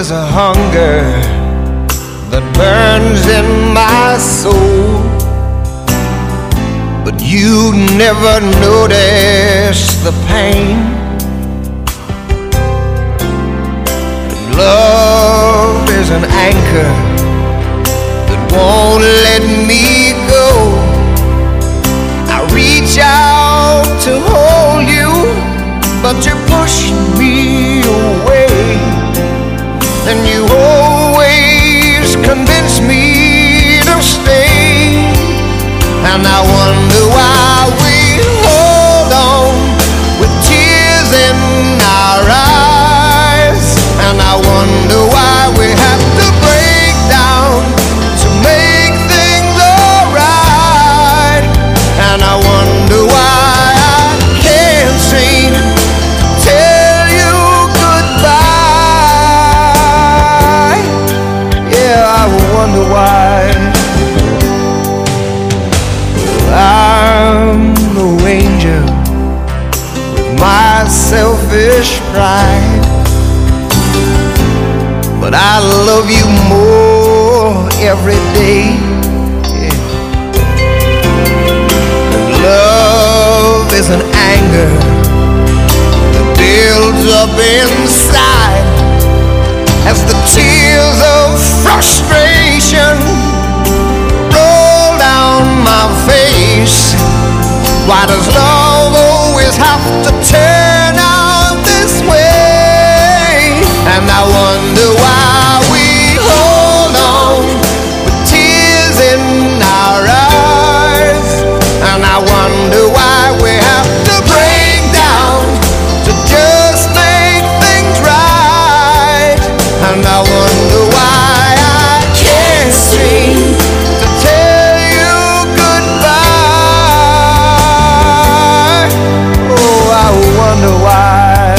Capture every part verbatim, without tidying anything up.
there's a hunger that burns in my soul, but you never notice the pain. And love is an anchor that won't let me go. I reach out to hold you, but you push me away, and you always convince me to stay. And I wonder why we hold on with tears in our eyes, and I wonder why we have to break down to make things alright. And I wonder why I can't seem to tell you goodbye. Yeah, I wonder why. I'm no angel with my selfish pride, but I love you more every day. Yeah. And love is an anger that builds up inside as the tears of frustration roll down my face. Why does love always have to turn out this way? And I wonder why we hold on with tears in our eyes, and I wonder why we have to break down to just make things right. And I wonder why I can't seem to tell you goodbye. Oh, I wonder why.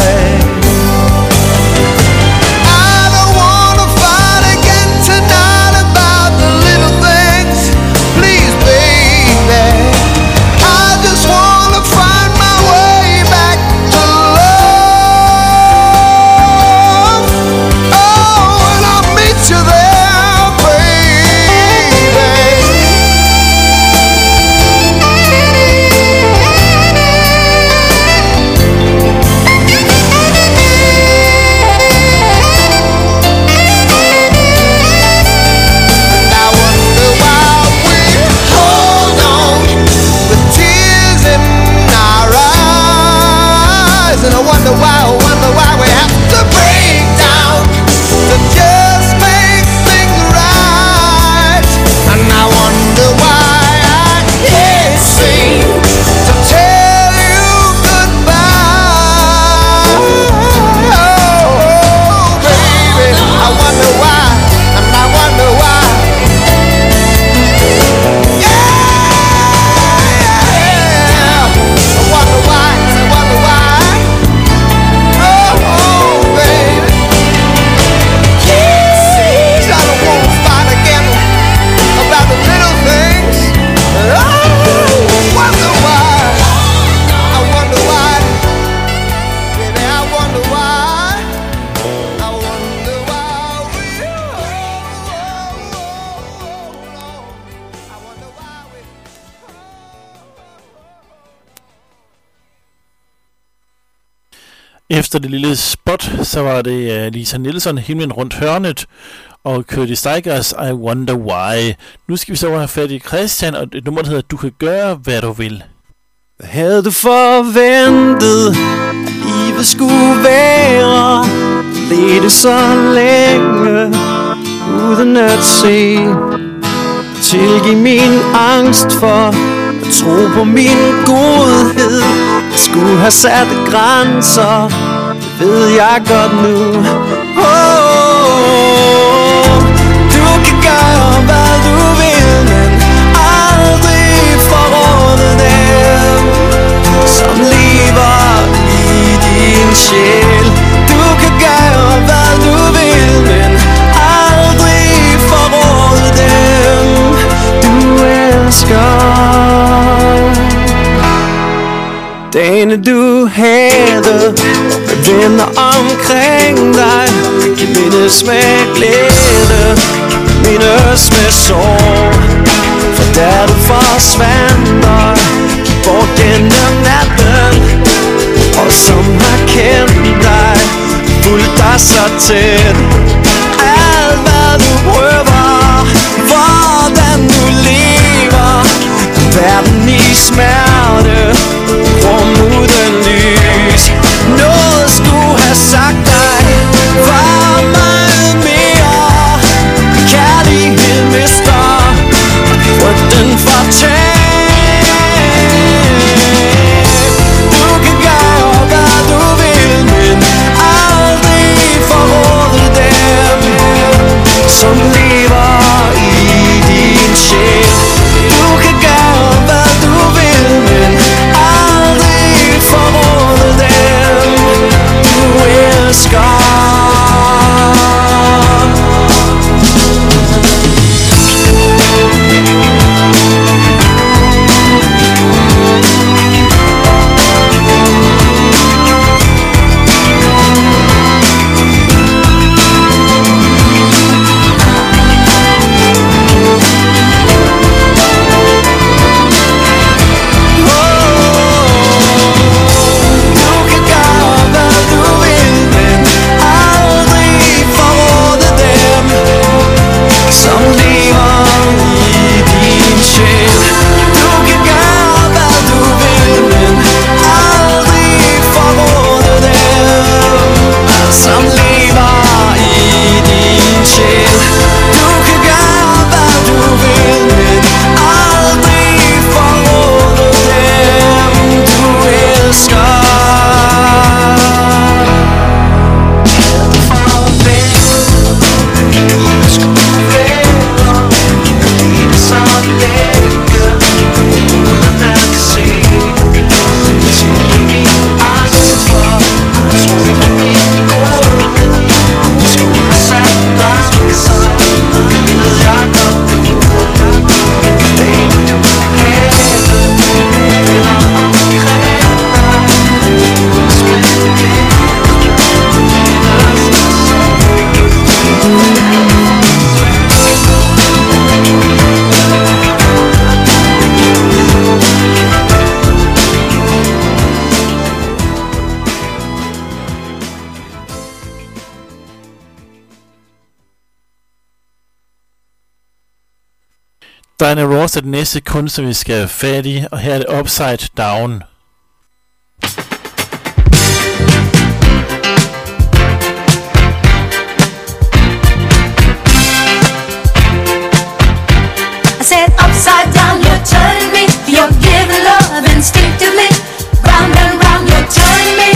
I don't wanna fight again tonight about the little things. Please, baby, I just wanna find my way back to love. Oh, and I'll meet you there, baby. And I wonder why we hold on with tears in our eyes, and I wonder why, I wonder why we have to break down to just make things right. And I wonder why I can't seem to tell you goodbye. Oh, baby, I wonder why, and I wonder why. Yeah, I wonder why, I wonder why. Oh, baby, yes, I don't want to fight again about the little things. Oh, wonder why, I wonder why, baby, I wonder why, I wonder why we hold on, I wonder why we. Efter det lille spot, så var det uh, Lisa Nielsen, Himlen rundt hørnet, og Curtis Stigers, I Wonder Why. Nu skal vi så have fat i Christian, og et nummer, der hedder Du kan gøre, hvad du vil. Hvad havde du forventet, livet skulle være? Ledte så længe, uden at se. Tilgiv min angst for at tro på min godhed. Jeg skulle have sat grænser, det ved jeg godt nu. Oh, du kan gøre hvad du vil, men aldrig forråde dem, som lever i din sjæl. Du kan gøre hvad du vil, men aldrig forråde dem, du elsker. Dagene du havde med venner omkring dig, kan minde mindes med glæde, mindes med sorg. For da du forsvandt og gik bort gennem natten, og som har kendt dig, fulgt dig så tæt. Alt hvad du prøver, hvordan du lever, verden i smerte, rum uden lys. Noget skulle have sagt dig, var meget mere. Kærlighed mister frygten for tab. Du kan gøre hvad du vil, men aldrig forråde dem, som lever i din sjæl. Du kan gøre hvad du vil, men aldrig forråde dem, du elsker. Diana Ross er den næste kunstner, vi skal have fat i, og her er det Upside Down. I said upside down, you're turning me, you're giving love instinctively, round and round, you're turning me.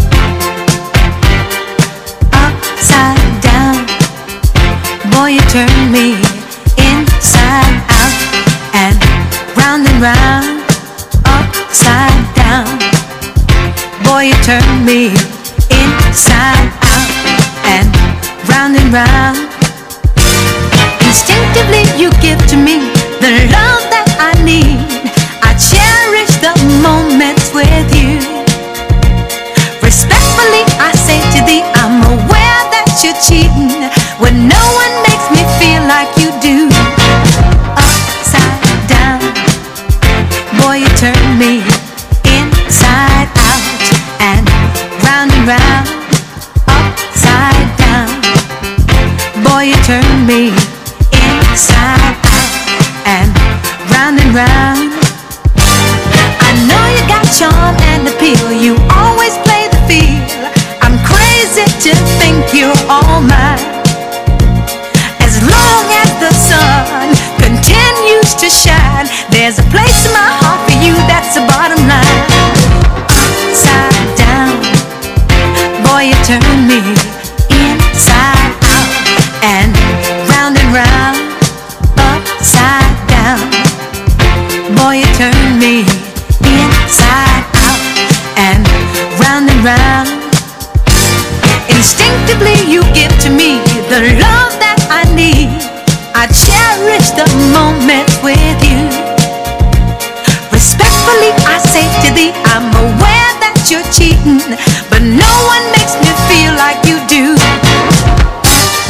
Upside down, boy, you turn me inside out and round and round, upside down. Boy, you turn me inside out and round and round. Instinctively you give to me the love that I need. I cherish the moments with you. Respectfully I say to thee, I'm aware that you're cheating when no one makes me feel like you do. Upside down, boy, you turn me inside out and round and round. Upside down, boy, you turn me inside out and round and round. I know you got charm and appeal, you always play the field. I'm crazy to think you're all mine. As long as the sun continues to shine, there's a place in my heart for you, that's the bottom line. Upside down, boy, you turn me inside out and round and round. Upside down, boy, you turn me inside out and round and round. Instinctively you give to me the love that I need. I cherish the moments with you. Respectfully I say to thee, I'm aware that you're cheating, but no one makes me feel like you do.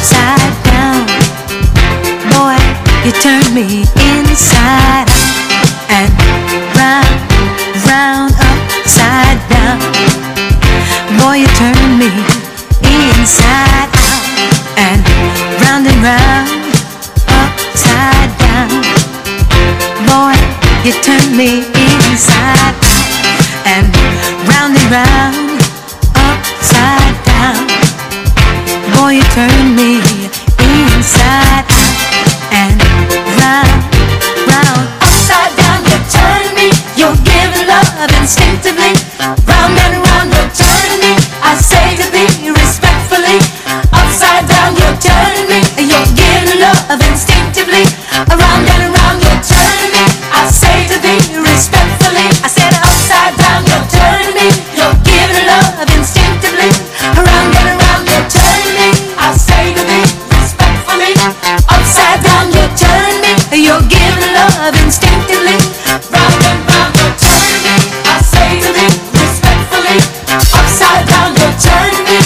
you turn me inside out and round, round, upside down. Boy, you turn me inside out and round and round, upside down. Boy, you turn me inside out and round and round, upside down. Boy, you turn me inside out and round, round, upside down. You turn me, you're giving love instinctively. Round and round, you turn me, I say to thee respectfully. Upside down, you turn me, you're giving love instinctively. Around and around, you turn me, I say to thee respectfully. I said upside down, you turn me, you're giving love instinctively. Around and around, you turn me, I say to thee respectfully. Upside down, you turn me, you're giving love instinctively. Round and round, you turn me, I say to thee respectfully. Upside down, you turn me.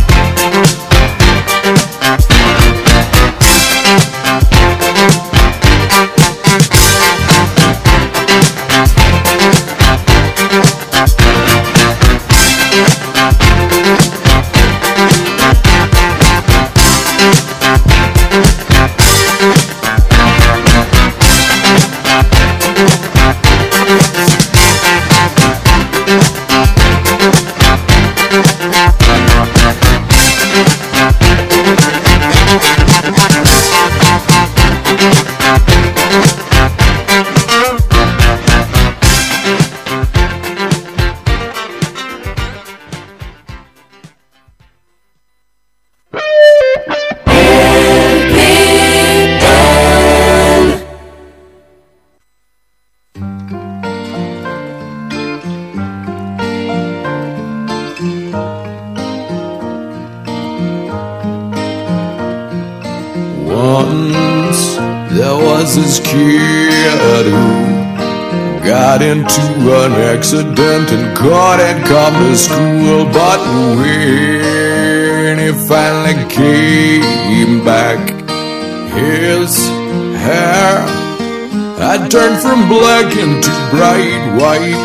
Once there was this kid who got into an accident and couldn't come to school. But when he finally came back, his hair had turned from black into bright white.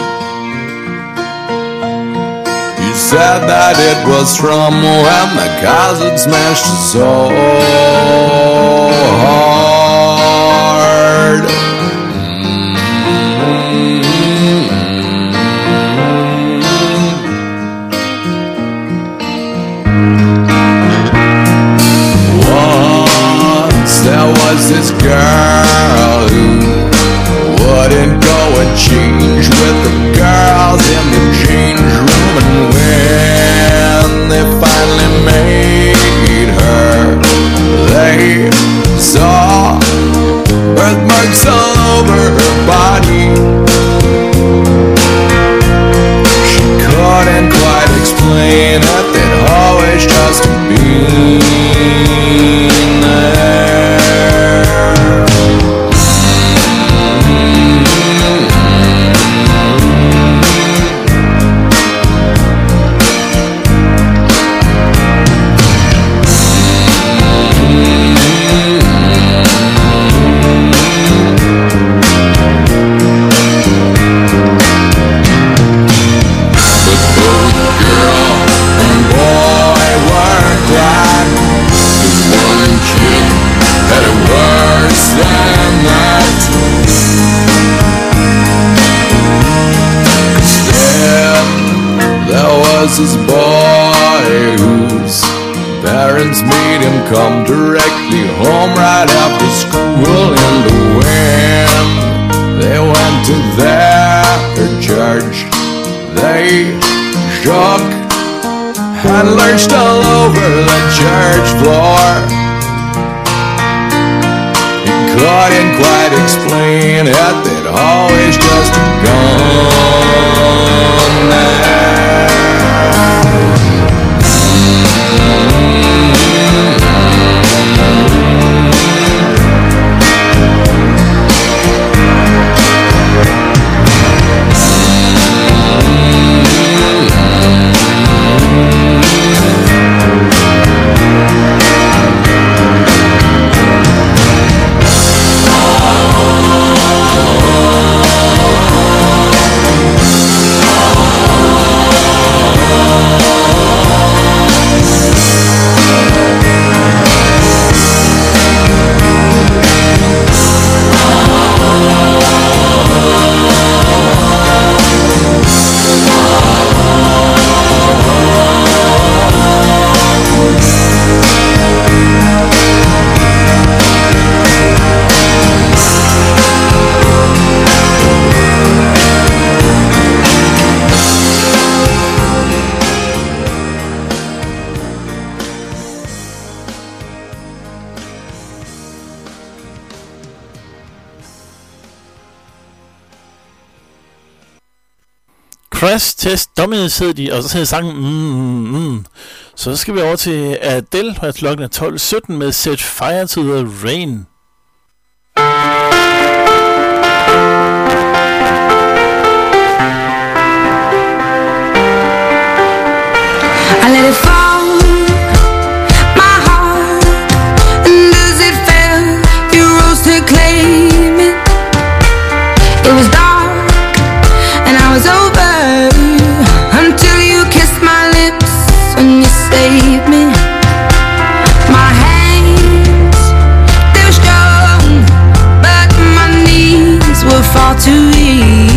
He said that it was from when the cars had smashed so hard. Once there was this girl who wouldn't go and change with the girls in the change room. And when they finally made her, they saw birthmarks all over her body. She couldn't quite explain it, they'd always just been there. This boy whose parents made him come directly home right after school. And when they went to their church, they shook and lurched all over the church floor. He couldn't quite explain it, they'd always just gone there. Crash Test Dummies hed de, og så hed sangen mm, mm, mm. Så skal vi over til Adele, og klokken er tolv sytten med Set Fire to the Rain. I let it fall, my heart, and as it fell, you rose to claim it. It was dark, and I was over, until you kissed my lips and you saved me. My hands, they were strong, but my knees were far too weak.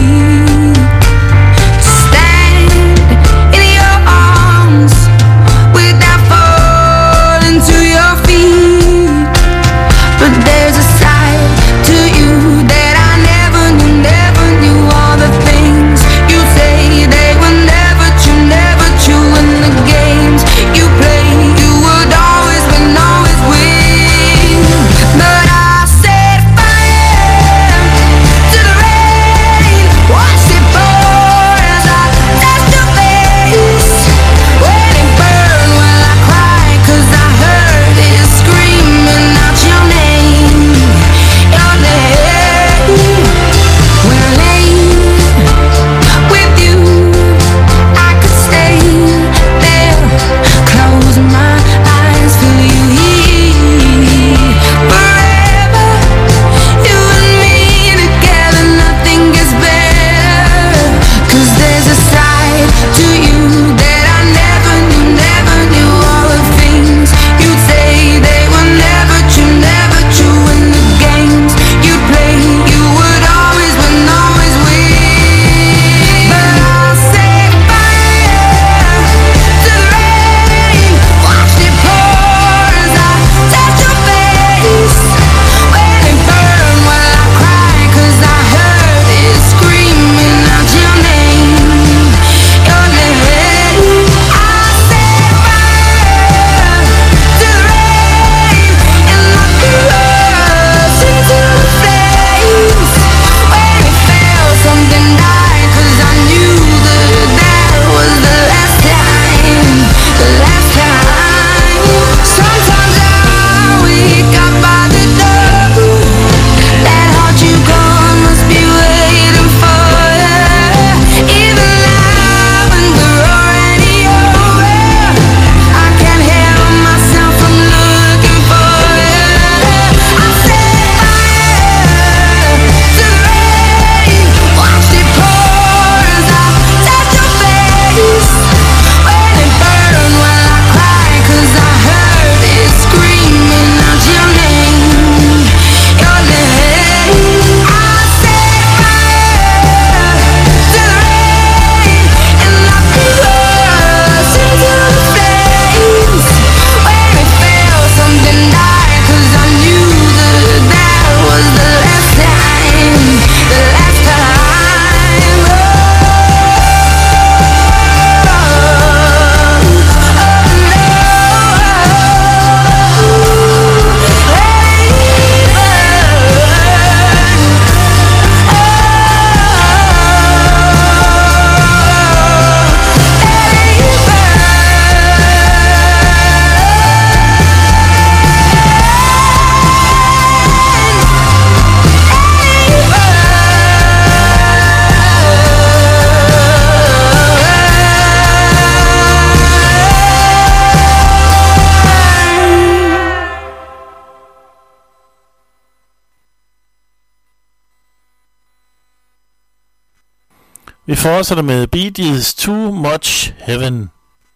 Vi fortsætter med Bee Gees Too Much Heaven.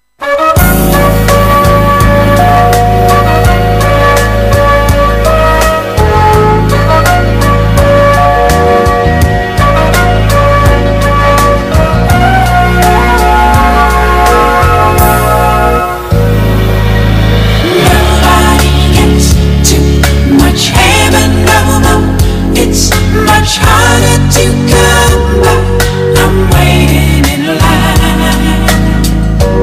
It's much harder to come by. I'm waiting in line.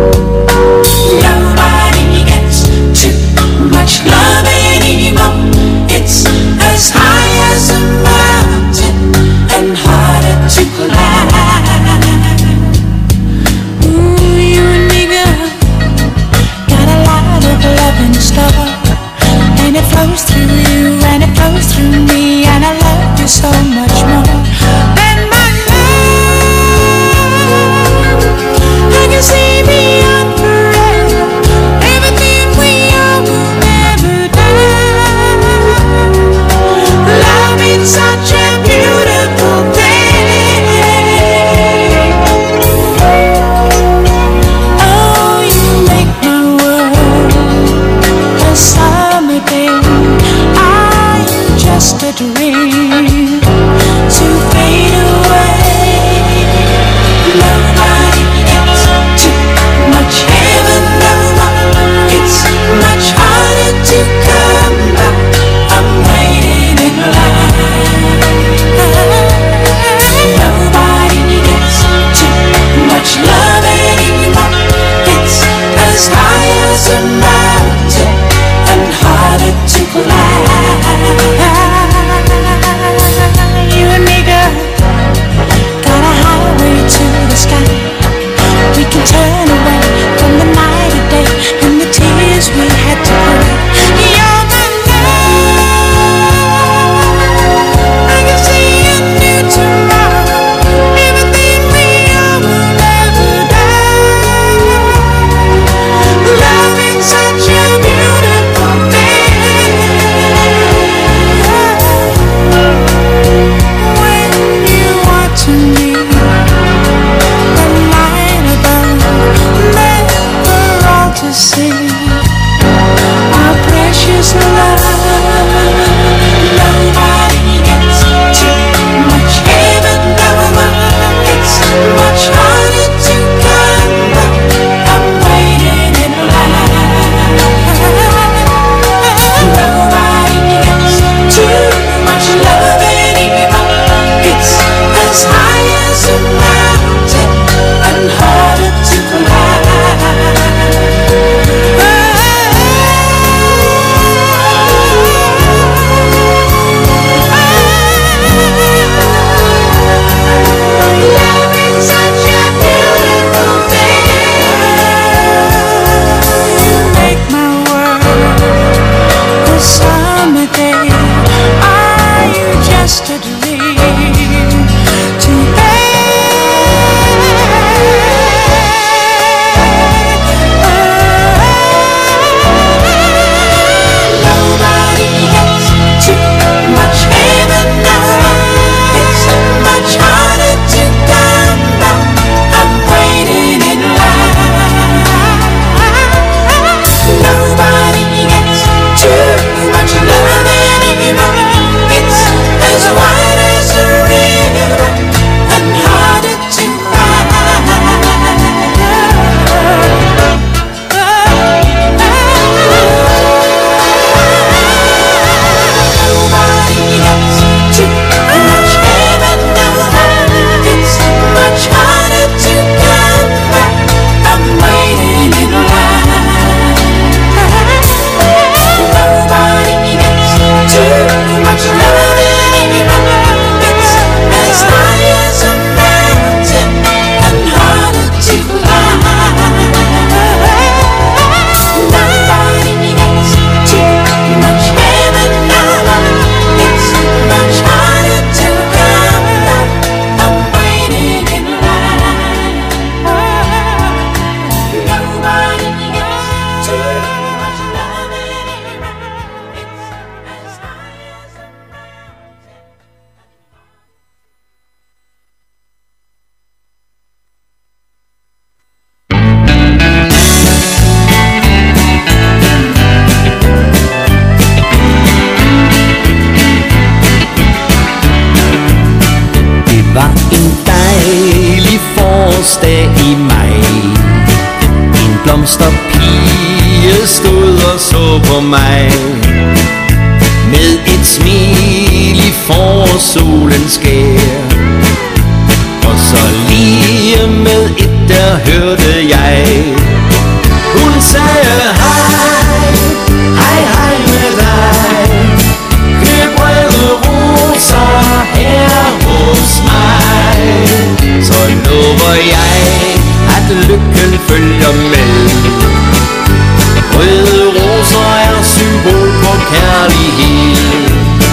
og så på mig med et smil i forårssolens skær. Og så lige med et der hørte jeg, hun sagde hej, hej hej med dig. Køb røde roser her hos mig. Så lover jeg, at lykken følger med. Røde roser er symbol på kærlighed.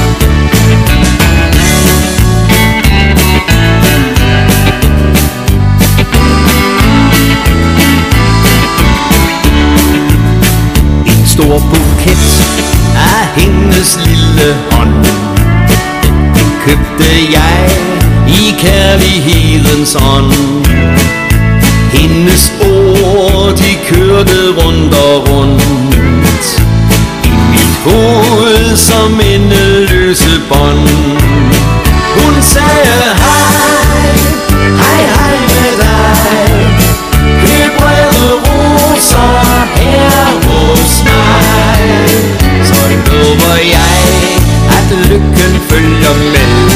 En stor buket af hendes lille hånd, den købte jeg i kærlighedens ånd. Hendes ord, de kørte rundt og rundt i mit hoved som endeløse bånd. Hun sagde hej, hej hej med dig. Køb røde roser her hos mig. Så lover jeg, at lykken følger med.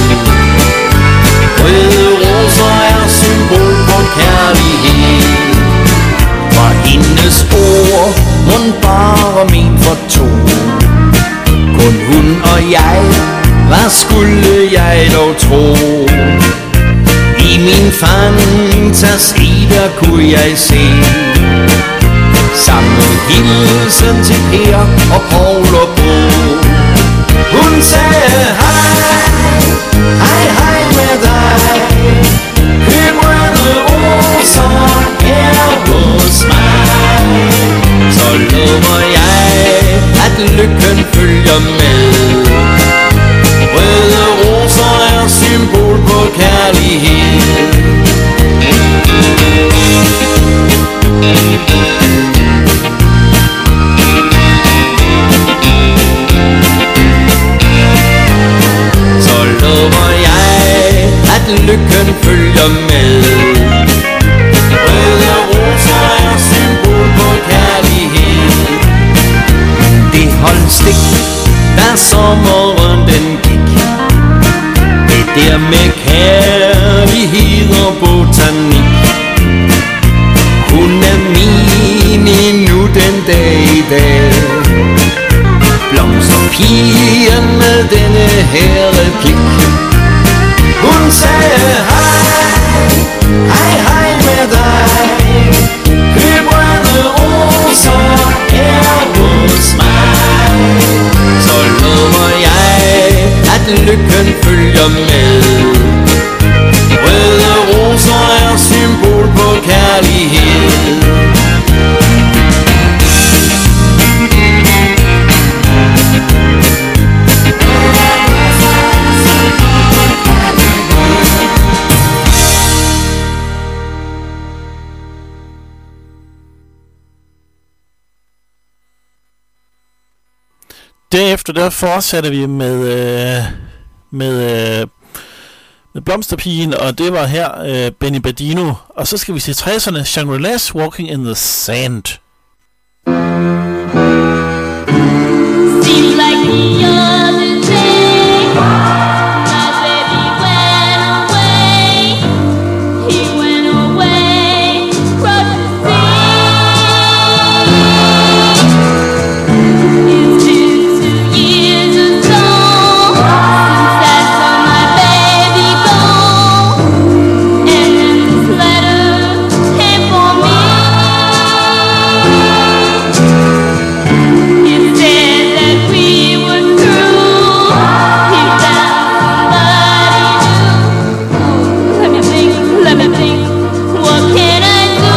Røde roser er symbol på kærlighed. For hendes ord, mon bare min for to. Kun hun og jeg, hvad skulle jeg dog tro? I min fantasi, der kunne jeg se samme hilsen til Per og Paul og Bo. Hun sagde hej, hej hej med dig. Køb røde roser her hos mig. Så lover jeg, at lykken følger med. Røde roser er symbol på kærlighed. Så lover jeg, at lykken følger med. Røde roser er symbol på kærlighed. Det holdt stik, da sommeren den gik. Det der med kærlighed og botanik. Hun er min endnu den dag i dag. Blomsterpigen med denne her replik. Hun sagde hej, hej hej med dig. Køb røde roser her hos mig. Så lover jeg, at lykken følger med. Røde roser er symbol på kærlighed. Derefter der fortsatte vi med øh, med øh, med Blomsterpigen, og det var her øh, Benny Badino, og så skal vi se tresserne, Shangri-La's Walking in the Sand. Seems like the other day, my baby went away. He went away, crossed the sea. It's been two years or so since I saw my baby go. And then this letter came for me. It said that we were through. He found somebody new. Let me think, let me think. What can I do?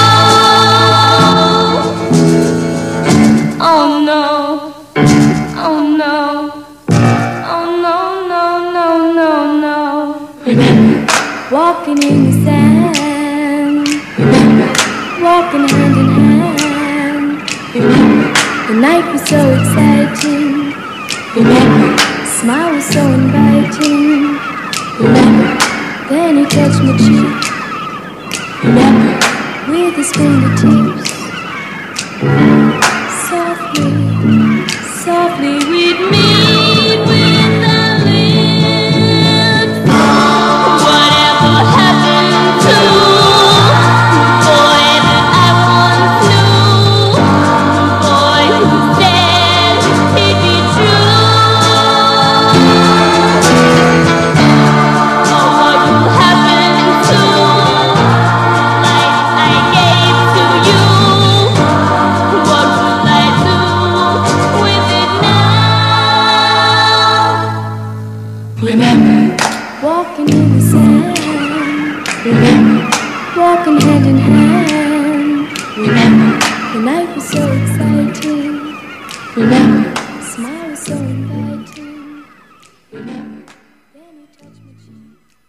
Oh no, oh no, oh no, no, no, no, no. Remember, walking in the sand. Remember, walking hand in hand. Remember, the night was so exciting. Remember, the smile was so inviting. Remember, then he touched my cheek. Remember, with his fingertips, softly. Remember, walking in the sand. Remember, walking hand in hand. Remember, the night was so exciting. Remember, the smile was so inviting. Remember, then you touched my cheek.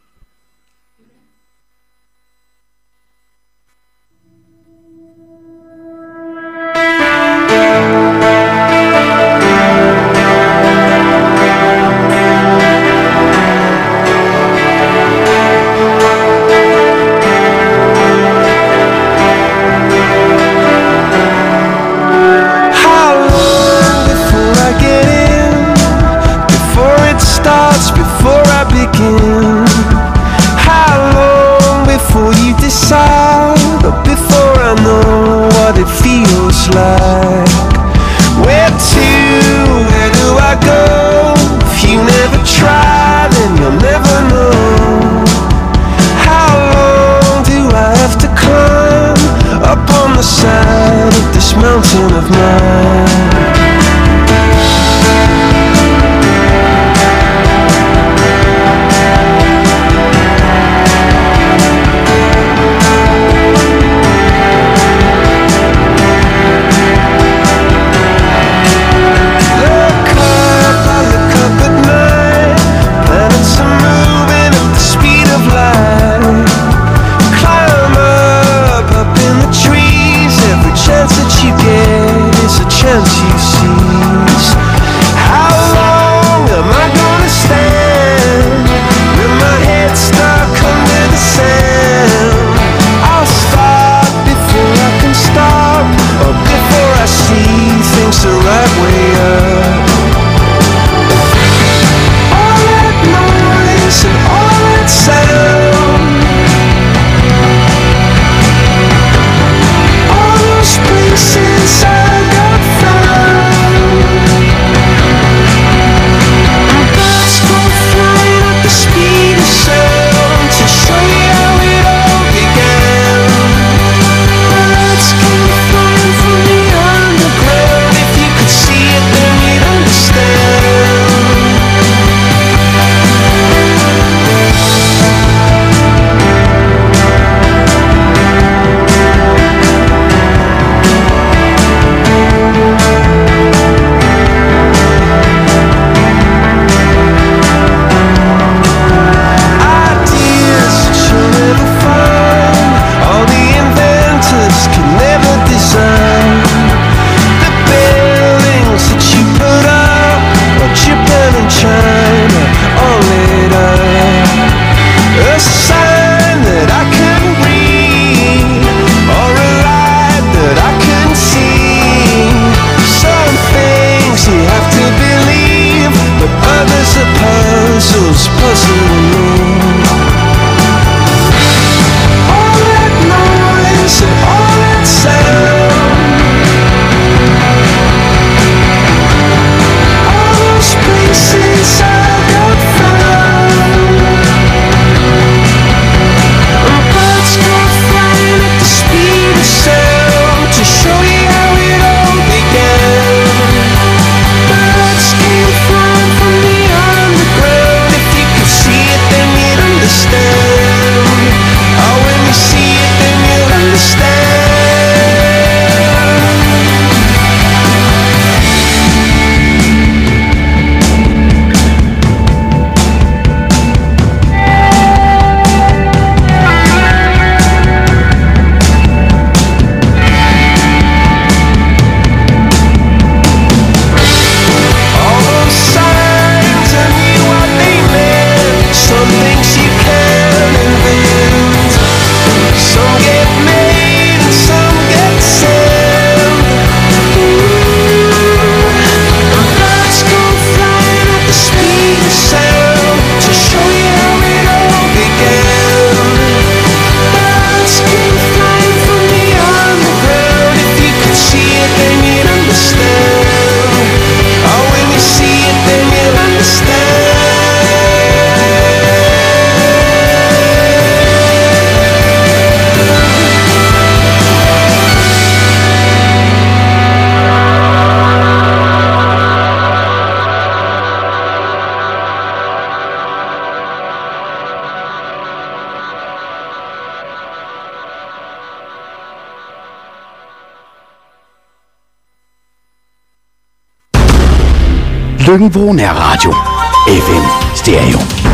How long before you decide, or before I know what it feels like? Where to, where do I go? If you never try, then you'll never know. How long do I have to climb up on the side of this mountain of mine? Chance Lykken-Vrå Nærradio. F M Stereo.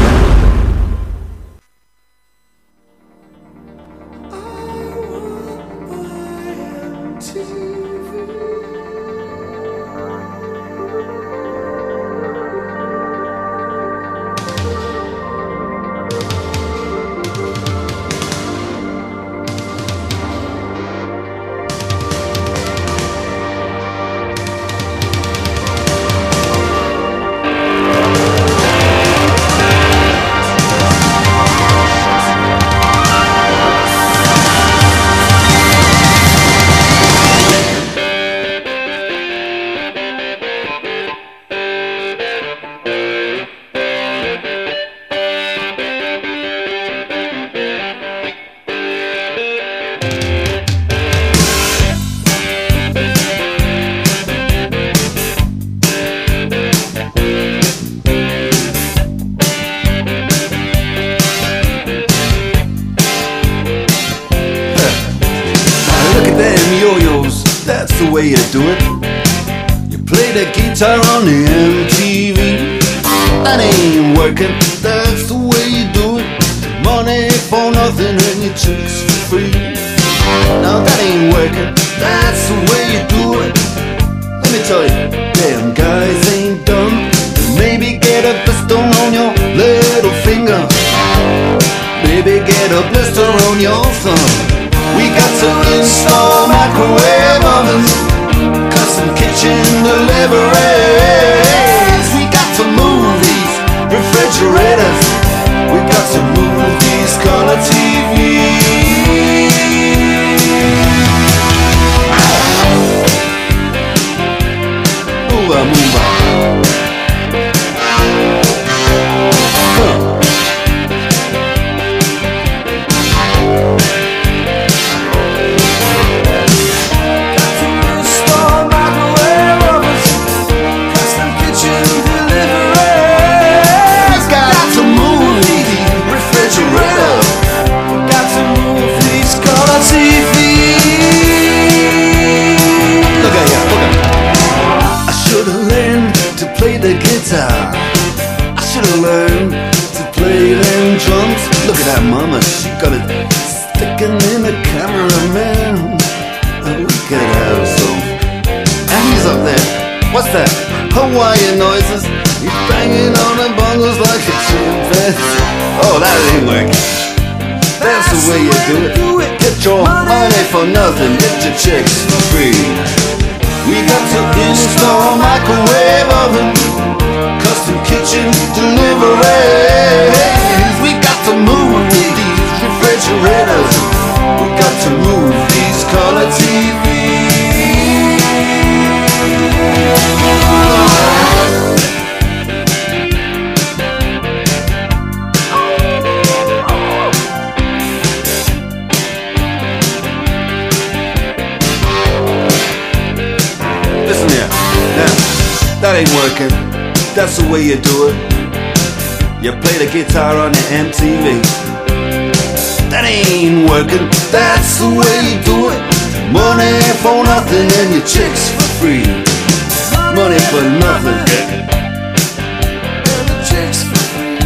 That's the way you do it. You play the guitar on the M T V. That ain't working. That's the way you do it. Money for nothing and your chicks for free. Money for nothing. And the chicks for free.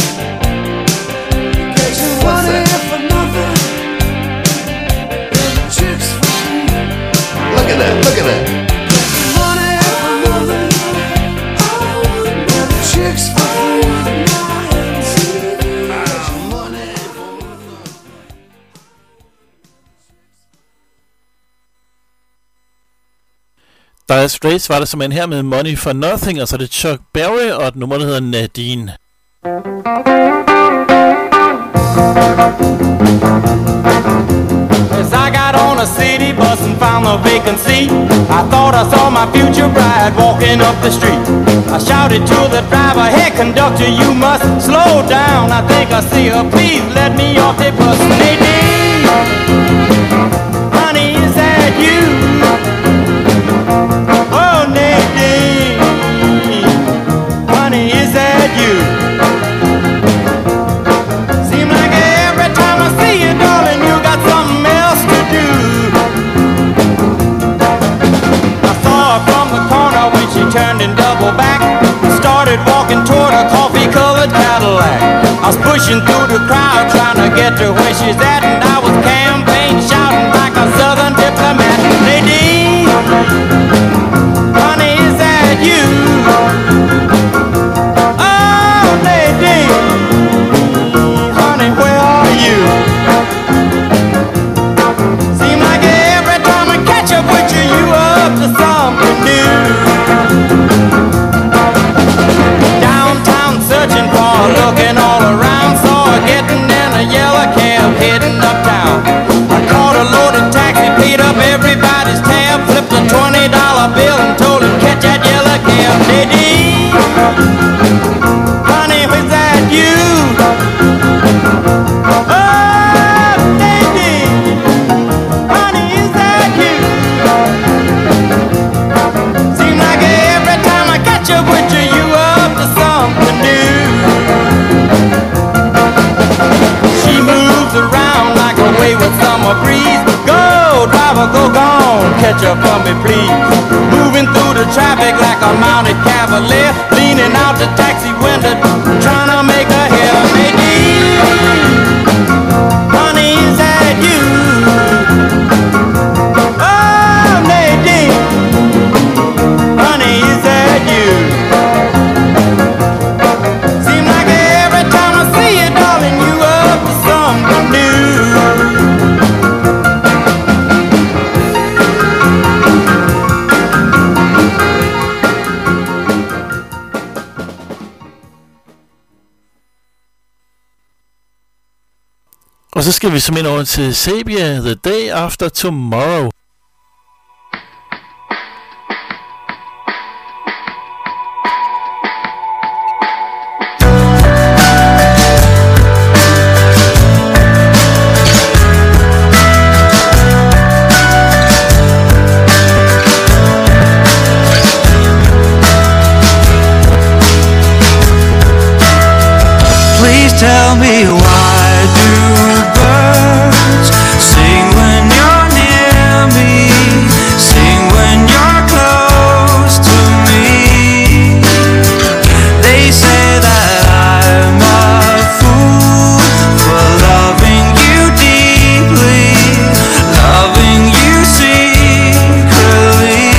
Get your money for nothing. And the chicks for free. Look at that. Look at that. Dire Straits var der som en her med Money for Nothing, og så er det Chuck Berry og et nummer, der hedder Nadine. As I got on a city bus and found a vacancy, I thought I saw my future bride walking up the street. I shouted to the driver, hey conductor, you must slow down. I think I see her, please let me off the bus. Nadine, honey, is that you? Oh, Nadine, honey, is that you? Seem like every time I see you, darling, you got something else to do. I saw her from the corner when she turned and doubled back. started walking toward a coffee-colored Cadillac. I was pushing through the crowd trying to get to where she's at, and I was campaign shouting like a southern diplomat. Nadine, honey, is that you? Oh, Nadine, honey, where are you? Seem like every time I catch up with you, you up to something new. Downtown searching for, looking all around, saw her getting in a yellow cab heading uptown. I caught a loaded taxi, paid up everybody's tab, flipped a twenty dollar bill and told him catch that yellow cab. Nadine, honey, was that you? Oh, Nadine, honey, is that you? Seem like every time I catch up with you, you up to something new. She moves around like a wayward summer breeze. Go, driver, go gone, catch up for me, please. Moving through the traffic like a mounted cavalier, leaning out the taxi window, trying to make a hair. Nadine, honey, is that you? Oh, Nadine, honey, is that you? Seem like every time I see you, darling, you up to something new. Og så skal vi simpelthen over til Sabia, The Day After Tomorrow. Please tell me, why do birds sing when you're near me? Sing when you're close to me. They say that I'm a fool for loving you deeply, loving you secretly.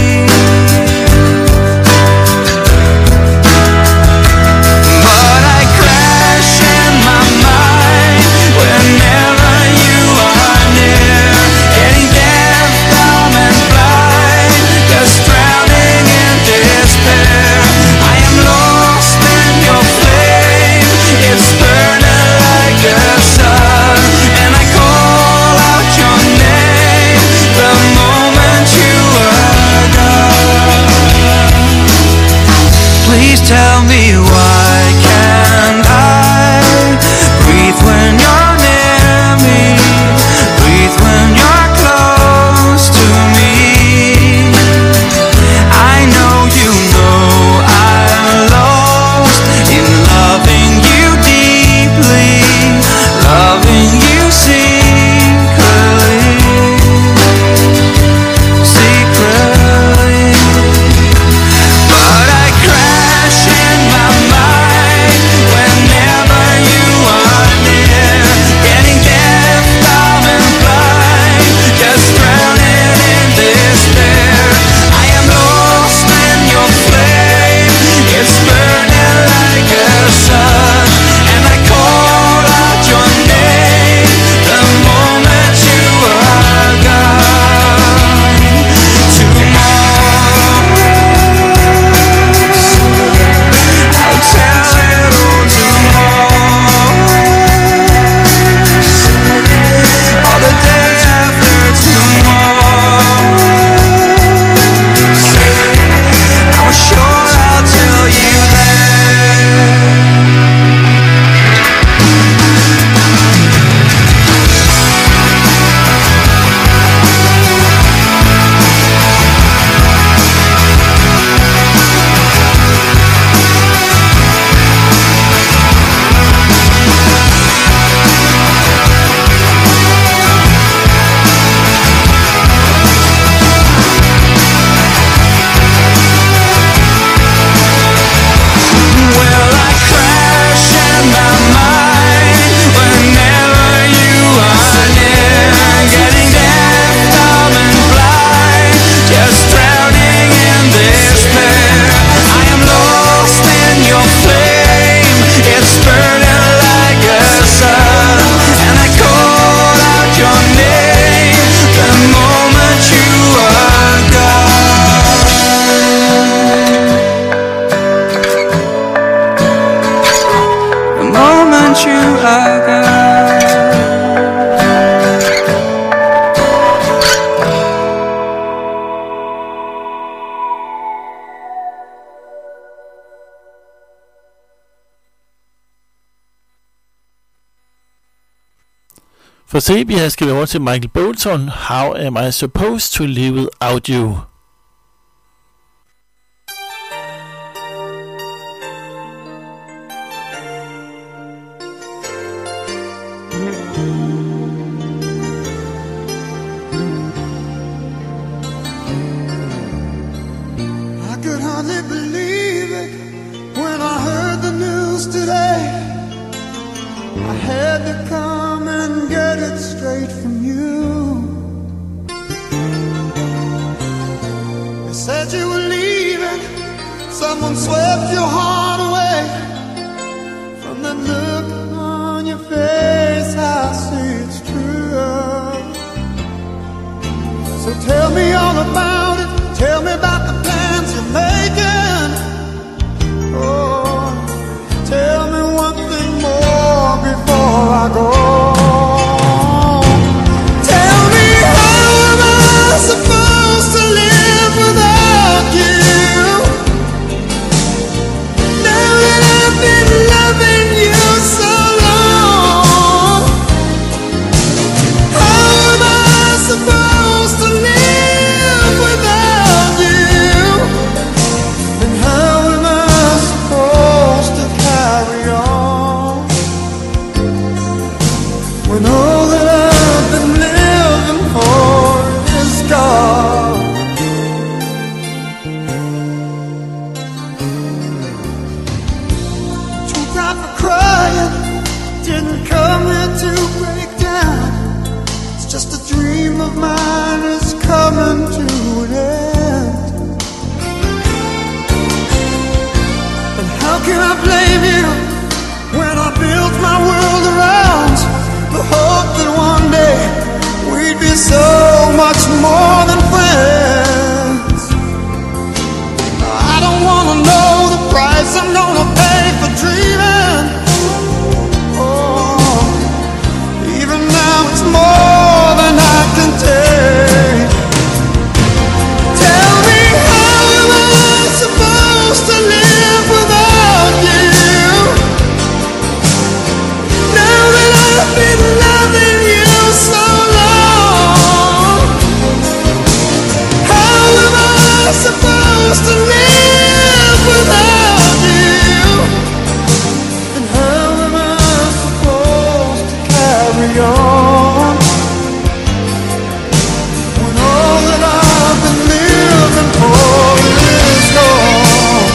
But I crash in my mind whenever you are near, getting deaf, dumb and blind, just drowning in despair. I am lost in your flame, it's burning like a sun, and I call out your name the moment you are gone. Please tell me, why can't I breathe when you're near me? Breathe when you're close to me. I know you know I'm lost in loving you deeply, loving you secretly, secretly. But I crash in my mind For Sabia skal vi over til Michael Bolton. How am I supposed to live without you? I could hardly believe it when I heard the news today. I had to come and get it straight from you. They said you were leaving, someone swept your heart away. From the look on your face, I see it's true. So tell me all about it, tell me about the plans you're making. Oh, tell me one thing more before I go. Tell me, how am I supposed to live without you? Now that I've been loving you so long, how am I supposed to live without you? And how am I supposed to carry on when all that I've been living for is gone? Too proud for crying, didn't come here to break down. It's just a dream of mine is coming to an end. And how can I blame you when I built my world around the hope that one day we'd be so much more than friends? I don't wanna know the price I'm gonna pay for dreaming. Oh, even now it's more than I can take. Tell me, how am I supposed to live without you? Now that I've been loving you so long, how am I supposed to live without you? And how am I supposed to carry on when all that I've been living for is gone?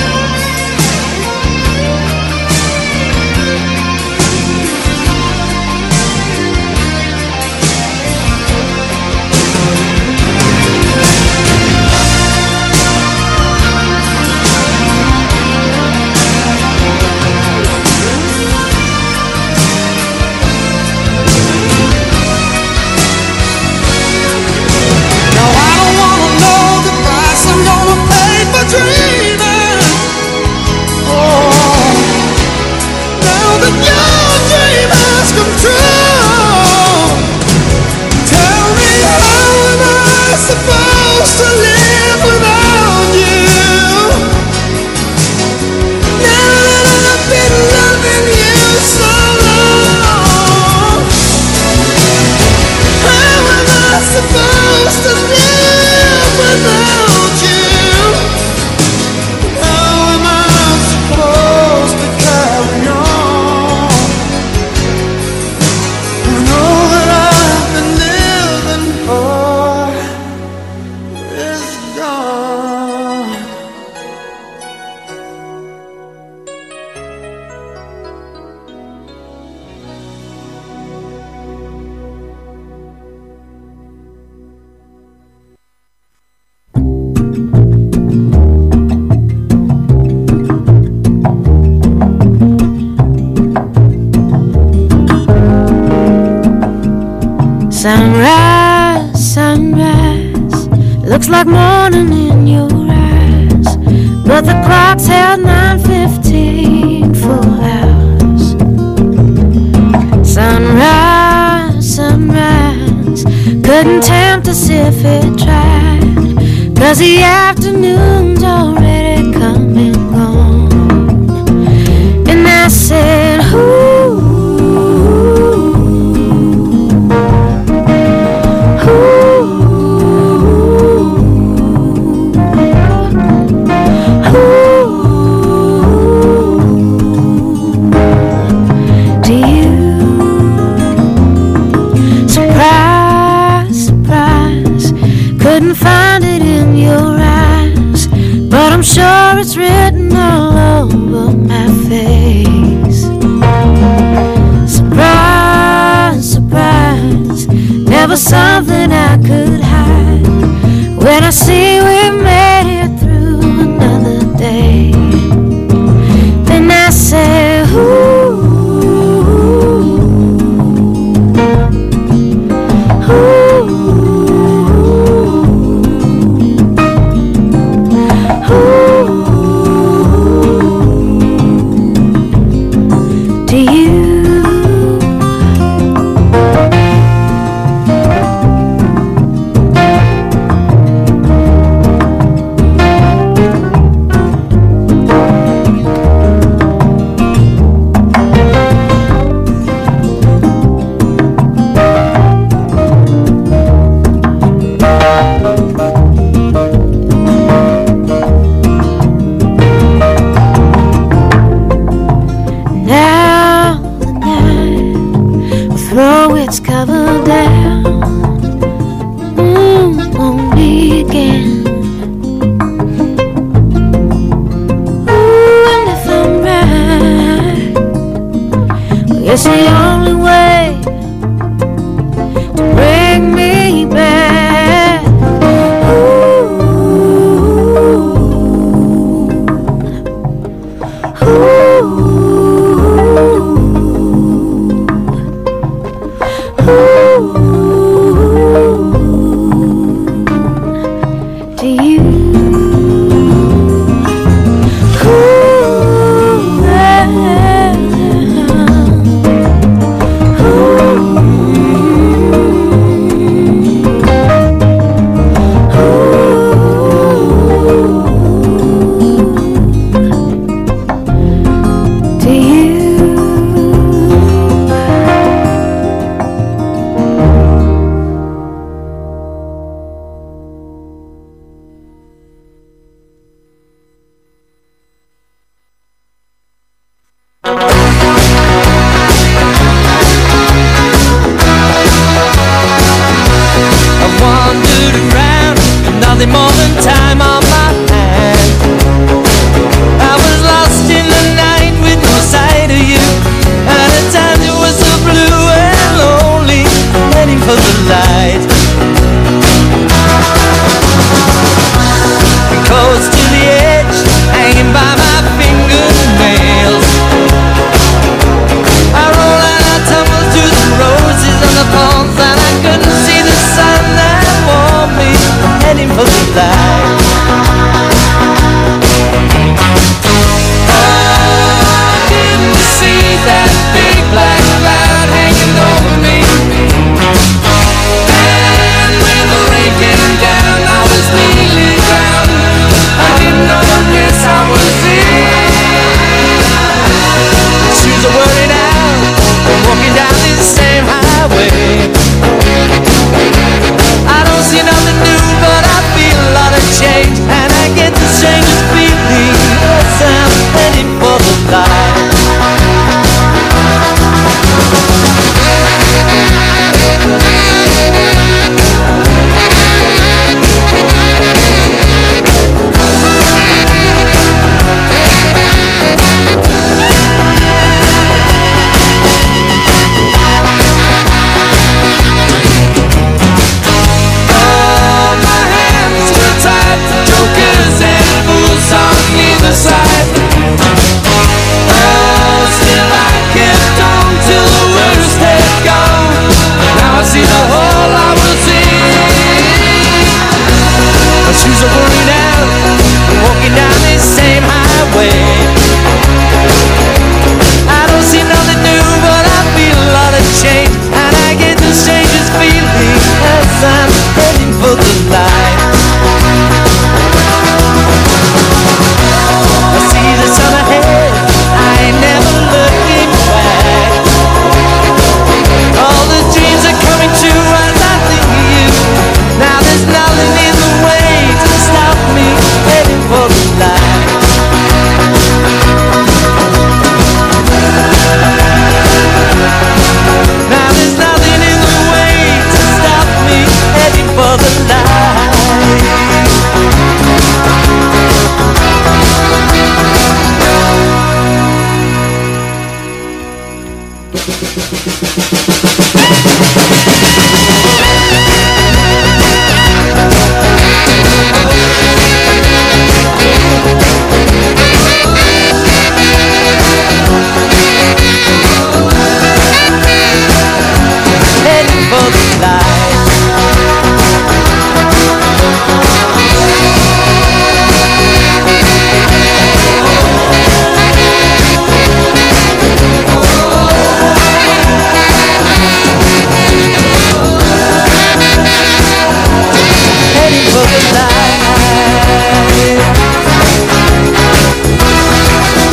Now I don't wanna know the price I'm gonna pay for dreaming. Oh, now that your dream has come true, tell me, how am I supposed to live without you? Now that I've been loving you so long, how am I supposed to live without you? How am I supposed to carry on when all that I've been living for is gone? Sunrise, sunrise, looks like morning in your eyes, but the clock's held nine fifteen full hours. Sunrise, sunrise, couldn't tempt us if it tried, 'cause the afternoon's already come and gone. And I said, ooh, It's the only way